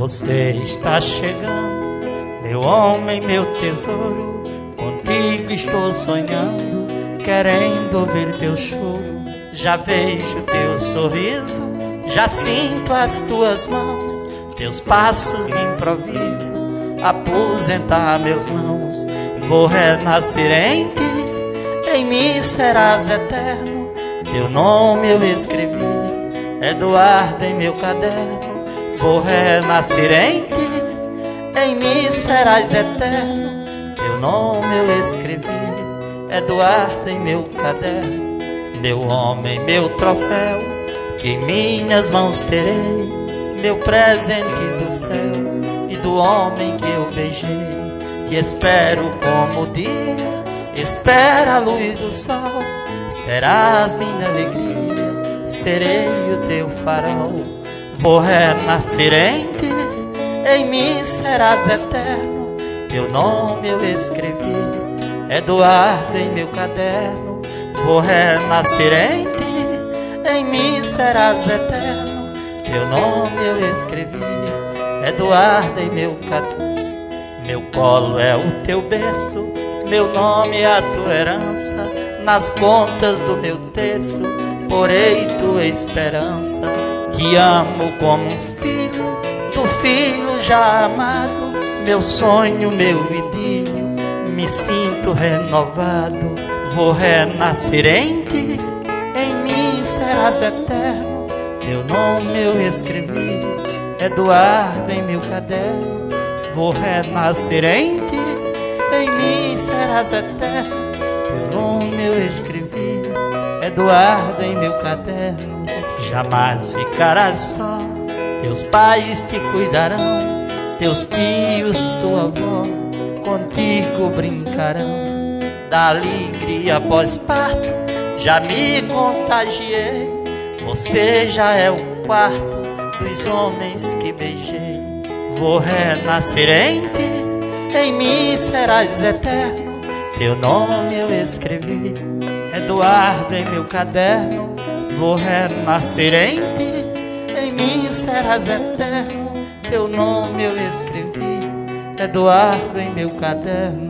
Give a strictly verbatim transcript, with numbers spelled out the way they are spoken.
Você está chegando, meu homem, meu tesouro. Contigo estou sonhando, querendo ouvir teu choro. Já vejo teu sorriso, já sinto as tuas mãos, teus passos de improviso, aposentar meus nãos. Vou renascer em ti, em mim serás eterno. Teu nome eu escrevi, Eduardo, em meu caderno. Vou renascer em ti, em mim serás eterno. Teu nome eu escrevi, Eduardo, em meu caderno. Meu homem, meu troféu, que em minhas mãos terei, meu presente do céu e do homem que eu beijei. Te espero como o dia espera a luz do sol. Serás minha alegria, serei o teu farol. Vou renascer em ti, em mim serás eterno. Teu nome eu escrevi, Eduardo, em meu caderno. Vou renascer em ti, em mim serás eterno. Teu nome eu escrevi, Eduardo, em meu caderno. Meu colo é o teu berço, meu nome é a tua herança. Nas contas do meu terço, porei tua esperança. Te amo como um filho, tu filho já amado. Meu sonho, meu idílio, me sinto renovado. Vou renascer em ti, em mim serás eterno. Teu nome eu escrevi, Eduardo, em meu caderno. Vou renascer em ti, em mim serás eterno. Teu nome eu escrevi, Eduardo, em meu caderno. Jamais ficarás só, teus pais te cuidarão, teus tios, tua avó, contigo brincarão. Da alegria pós-parto já me contagiei. Você já é o quarto dos homens que beijei. Vou renascer em ti, em mim serás eterno. Teu nome eu escrevi, Eduardo, em meu caderno. Vou renascer em ti, em mim serás eterno. Teu nome eu escrevi, Eduardo, em meu caderno.